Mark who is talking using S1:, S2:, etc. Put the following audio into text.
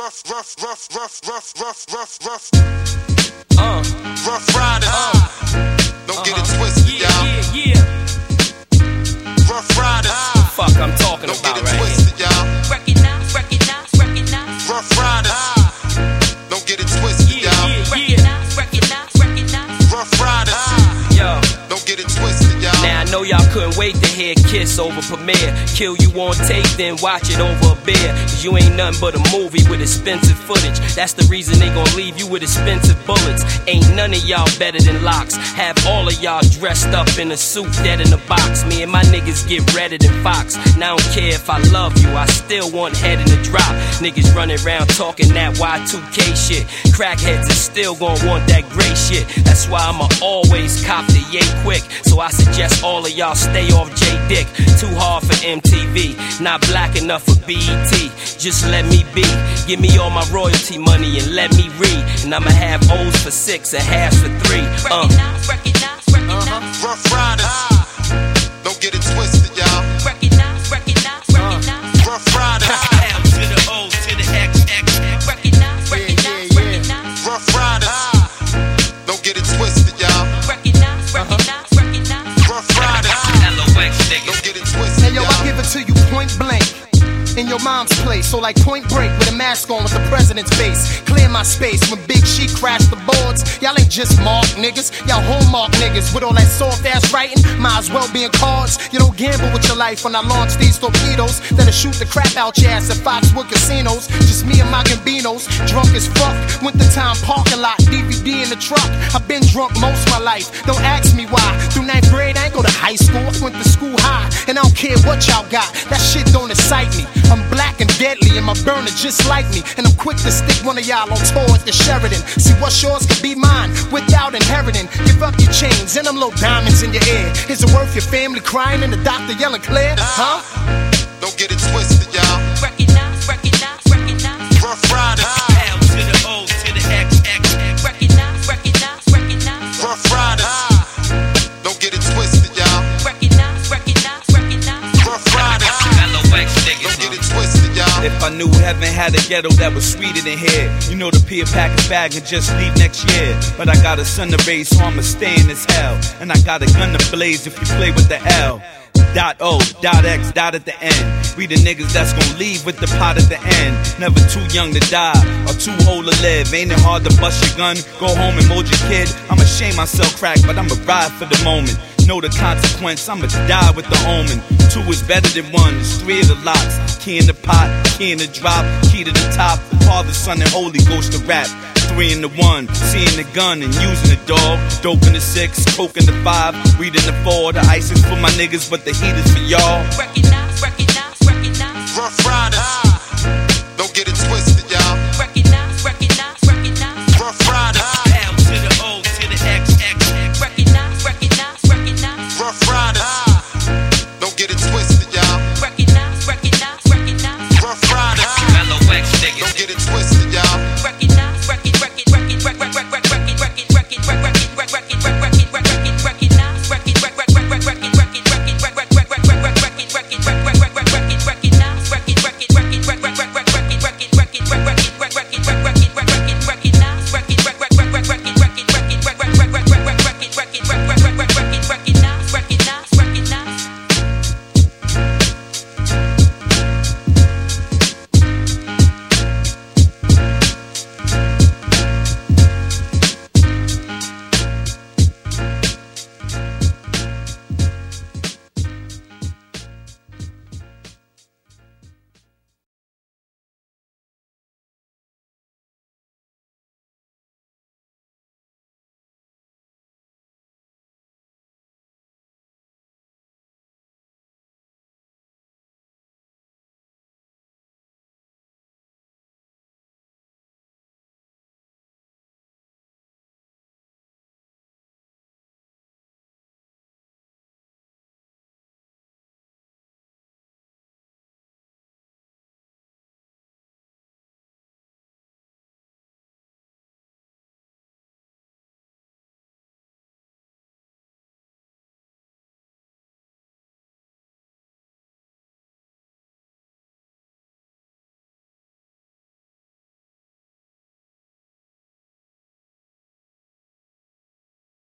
S1: Rough riders. Don't get it twisted, y'all. Rough riders.
S2: Fuck, I'm talking
S1: Don't
S2: about
S1: get it
S2: right
S1: twisted, y'all.
S3: Recognize.
S1: Rough riders. Don't get it twisted, y'all. Rough riders.
S2: Yo.
S1: Don't get it twisted, y'all.
S2: Now I know y'all couldn't wait to hear Kiss over Premiere. Kill you on tape, then watch it over a beer. Cause you ain't nothing but a movie with expensive footage. That's the reason they gon' leave you with expensive bullets. Ain't none of y'all better than Locks. Have all of y'all dressed up in a suit, dead in a box. Me and my niggas get redder than Fox. Now I don't care if I love you, I still want head in the drop. Niggas running around talking that Y2K shit. Crackheads is still gon' want that gray shit. That's why I'ma always cop the yay quick. So I suggest all of y'all stay off J-Dick. Too hard for MTV, not black enough for BET. Just let me be, give me all my royalty money and let me read. And I'ma have O's for 6 and halves for 3.
S3: Recognize.
S1: Rough riders. Don't get it twisted, y'all.
S3: Recognize.
S1: Rough riders.
S2: L to the O to the X.
S3: Recognize.
S1: Rough riders. Don't get it twisted, y'all.
S3: Recognize.
S1: Rough riders.
S2: LOX niggas.
S1: Don't get it twisted,
S4: Hey yo, I
S1: y'all.
S4: give it to you point blank. In your mom's place, so like Point Break with a mask on with the president's face. Clear my space when Big She crashed the boards. Y'all ain't just mark niggas, y'all hallmark niggas with all that soft ass writing. Might as well be in cards. You don't gamble with your life when I launch these torpedoes that'll shoot the crap out your ass at Foxwood casinos. Just me and my Gambinos, drunk as fuck. Winter time parking lot, DVD in the truck. I've been drunk most of my life. Don't ask me why. Through 9th grade, I ain't go to high school. I went to school high, and I don't care what y'all got. That shit don't excite me. I'm black and deadly, and my burner just like me. And I'm quick to stick one of y'all on tour at the Sheridan. See what's yours could be mine without inheriting. Give up your chains and them little diamonds in your ear. Is it worth your family crying and the doctor yelling clear? Huh?
S1: Don't get it twisted, y'all.
S3: Recognize.
S1: Rough riders.
S2: L to the O to the X.
S3: Recognize.
S1: Rough riders. Don't get it twisted, y'all.
S3: Recognize.
S1: Rough riders.
S2: LOX niggas.
S1: Don't get it twisted, y'all.
S5: If I knew heaven had a ghetto that was sweeter than here, you know the Pia package bag and just leave next year. But I got a son to raise, so I'ma stay in this hell. And I got a gun to blaze if you play with the L. .O, .X, dot at the end. We the niggas that's gon' leave with the pot at the end. Never too young to die or too old to live. Ain't it hard to bust your gun, go home and mold your kid? I'ma shame myself crack, but I'ma ride for the moment. Know the consequence, I'ma die with the omen. 2 is better than 1, there's 3 of the locks. Key in the pot, key in the drop, key to the top. Father, Son, and Holy Ghost to rap. 3 in the 1, seeing the gun and using the dog. Dope in the 6, coke in the 5, weed in the 4. The ice is for my niggas, but the heat is for y'all.
S3: Recognize.
S1: Rough riders.